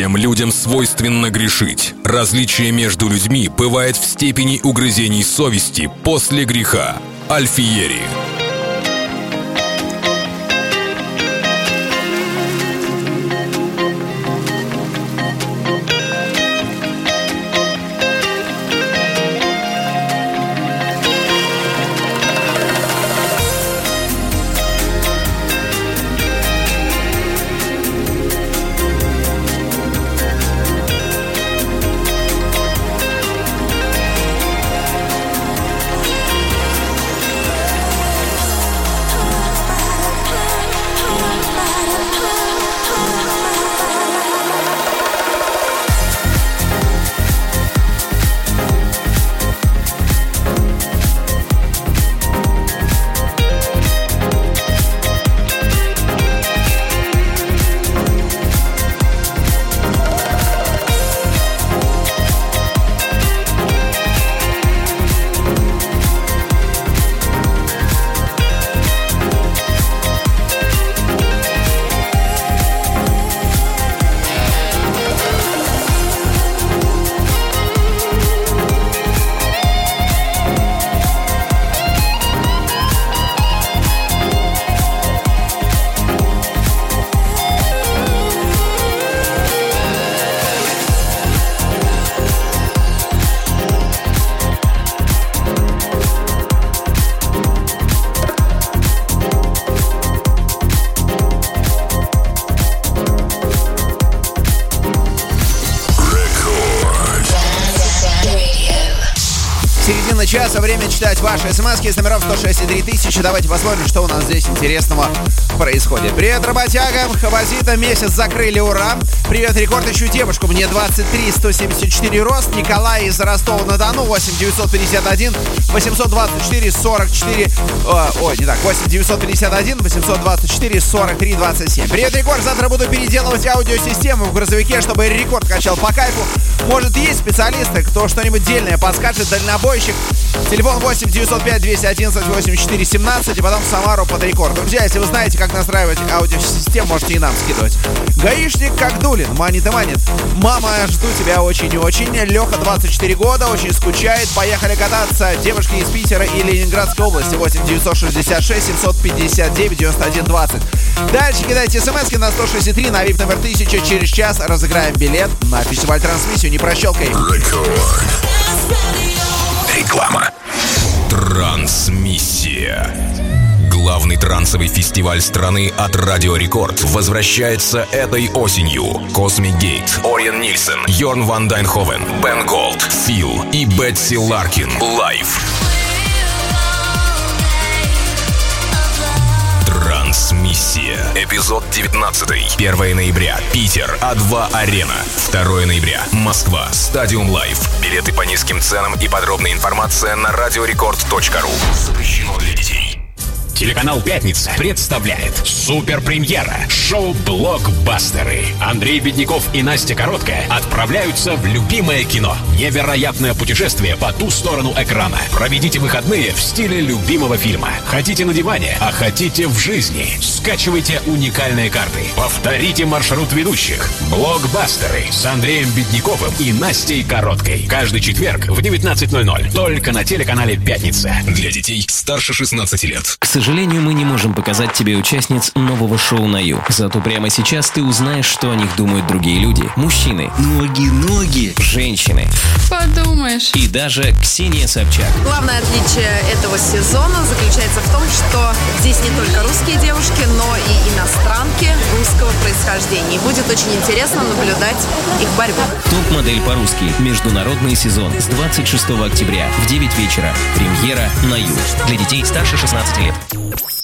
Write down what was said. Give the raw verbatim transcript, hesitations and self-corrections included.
случаям людям свойственно грешить. Различие между людьми бывает в степени угрызений совести после греха. Альфиери. Часа, время читать ваши смски с номеров сто шесть три тысячи. Давайте посмотрим, что у нас здесь интересного происходит. Привет, работягам, Хабазита, месяц закрыли, ура. Привет, Рекорд, ищу девушку, мне двадцать три, сто семьдесят четыре рост. Николай из Ростова-на-Дону, восемь девятьсот пятьдесят один восемьсот двадцать четыре сорок четыре. О, ой, не так, восемь девятьсот пятьдесят один восемьсот двадцать четыре сорок три двадцать семь. Привет, Рекорд, завтра буду переделывать аудиосистему в грузовике, чтобы Рекорд качал по кайфу. Может, есть специалисты, кто что-нибудь дельное подскажет, дальнобойщик. Телефон восемь девятьсот пять двести одиннадцать восемьдесят четыре семнадцать и потом в Самару под Рекорд. Друзья, если вы знаете, как настраивать аудиосистему, можете и нам скидывать. Гаишник как Дулин, манит и манит. Мама, жду тебя очень и очень. Леха, двадцать четыре года, очень скучает. Поехали кататься. Девушки из Питера и Ленинградской области. восемь девятьсот шестьдесят шесть семьсот пятьдесят девять девяносто один двадцать. Дальше кидайте смски на сто шестьдесят три на вип номер тысяча. Через час разыграем билет на фестиваль трансмиссию. Не прощелкай. Реклама. Трансмиссия. Главный трансовый фестиваль страны от Радио Рекорд возвращается этой осенью. Cosmic Gate, Ориен Нильсон, Йорн Ван Дайнховен, Бен Голд, Фил и Бетси Ларкин. Лайв. Трансмиссия. Эпизод девятнадцатый. первого ноября. Питер. А два Арена. второго ноября. Москва. Стадиум Лайв. Билеты по низким ценам и подробная информация на радиорекорд точка ру. Запрещено для детей. Телеканал «Пятница» представляет суперпремьера шоу «Блокбастеры». Андрей Бедняков и Настя Короткая отправляются в любимое кино. Невероятное путешествие по ту сторону экрана. Проведите выходные в стиле любимого фильма. Хотите на диване, а хотите в жизни. Скачивайте уникальные карты. Повторите маршрут ведущих. «Блокбастеры» с Андреем Бедняковым и Настей Короткой. Каждый четверг в девятнадцать ноль ноль. Только на телеканале «Пятница». Для детей старше шестнадцати лет. К сожалению, мы не можем показать тебе участниц нового шоу на Ю. Зато прямо сейчас ты узнаешь, что о них думают другие люди. Мужчины. Ноги, ноги. Женщины. Подумаешь. И даже Ксения Собчак. Главное отличие этого сезона заключается в том, что здесь не только русские девушки, но и иностранки русского происхождения. И будет очень интересно наблюдать их борьбу. Топ-модель по-русски. Международный сезон с двадцать шестого октября в девять вечера. Премьера на Ю. Для детей старше шестнадцати лет.